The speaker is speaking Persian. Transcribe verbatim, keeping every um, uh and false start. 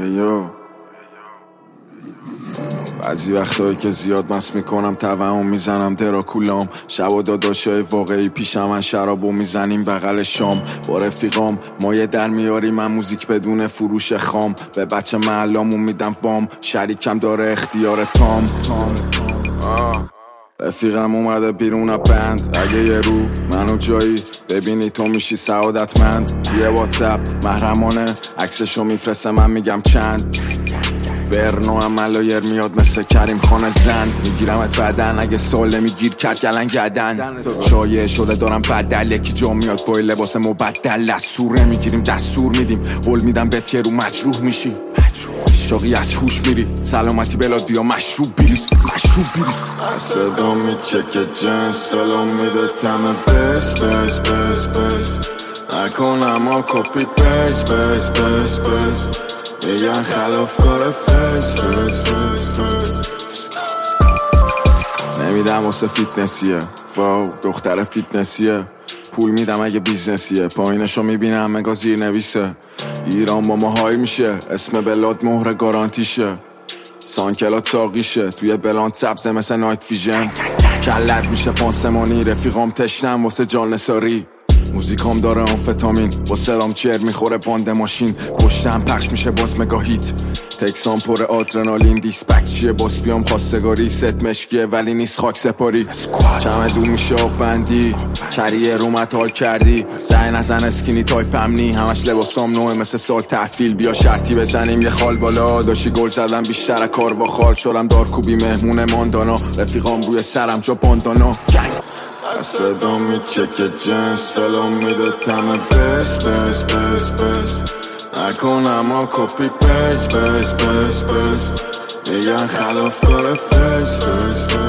ایو بعضی وقتایی که زیاد مست میکنم توهم میزنم دراکولام، شب و داداشای واقعی پیشم من شرابو میزنیم بغل شام با رفیقام، ما یه در میاریم من موزیک بدون فروش خام، به بچه محلامون میدم وام، شریکم داره اختیار تام. آه. رفیقم اومده بیرون بند، اگه یه رو منو جایی ببینی تو میشی سعادتمند. توی واتساپ محرمانه عکسشو میفرسته من میگم چند، برنو هم ملایر میاد مثل کریم خانه زند، میگیرمت بدن اگه سال نمیگیر کرد گلن گدن. شایع شده دارم بدل یکی جا میاد با لباس مبدل، دستور نمیگیریم دستور میدیم، قول میدم بهت یه رو مجروح میشی شاقی از هوش میری، سلامتی بلاد بیا مشروب بیریز مشروب بیریز. صدا میچکه جنس فلو میده تمه بس بس بس بس، نکنم ها کپی پیس پیس پیس پیس، میگن خلافکار فیس فیس فیس فیس. نمیدم واسه فیتنسیه، واو دختر فیتنسیه، پول میدم اگه بیزنسیه، پایینشو میبینم مگا زیر نویسه، ایران با ما های میشه، اسم بلاد مهر گارانتیشه، سانکلات تاقیشه، توی بلاند سبزه مثل نایت ویژن، کلت میشه پانسمانی، رفیقام تشنم واسه جان نساری، موزیکام داره آمفتامین، با سرام چیر میخوره باند ماشین، پشتم پخش میشه باز مگاهیت، تکسان پر آدرنالین، دیسپک چیه باز بیام خواستگاری، ست مشکیه ولی نیست خاک سپاری، چمدون میشه آب بندی، کریه رومت حال کردی، زنی نزن اسکینی تایپ امنی، همش لباسام نوعه مثل سال تحفیل، بیا شرطی بزنیم یه خال بالا، داشی گل زدم بیشتر کار و خال، شدم دارکوبی مهمون ماندانا، رفیقام روی سرم جا باندانا، صدا میچکه جنس فلو میده تمه بس بس بس بس، نکنم ها کپی پیس پیس پیس پیس، میگن خلافکار فیس فیس فیس.